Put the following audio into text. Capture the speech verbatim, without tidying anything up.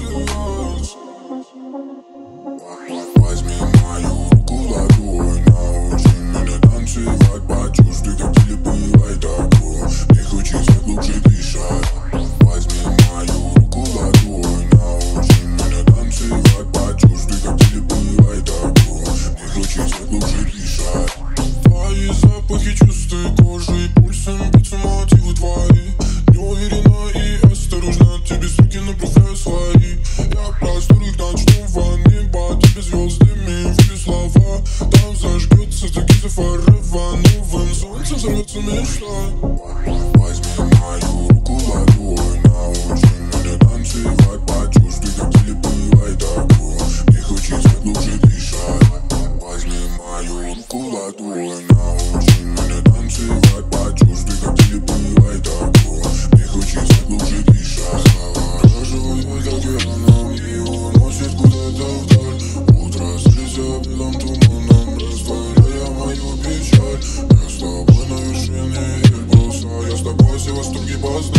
танцевать. Возьми мою руку ладонь, научи меня танцевать. Почувствуй, как теле бывает такое, мне хочется глубже дышать. Возьми мою руку ладонь, научи меня танцевать. Почувствуй, как теле бывает такое, мне хочется глубже дышать. Твои запахи чувствуй кожей, пульсом бьются мотивы твои. Неуверенно и осторожно тебе струки направляю свои. Я просторю их ночного неба, тебе звездами выпью слова. Там зажгется тагиза форева, новым солнцем взорвется мечта. Возьми мою руку ладонь, научи меня танцевать. Почувствуй, как теле бывает такое, мне хочется глубже дышать. Возьми мою руку ладонь, научи меня танцевать. Почувствуй, как теле бывает такое, мне хочется глубже дышать. Завораживает океаном и уносит куда-то вдаль. Утро слеза белым туманом, растворяя мою печаль. Я с тобой на вершине Эльбруса, я с тобой все восторги познал.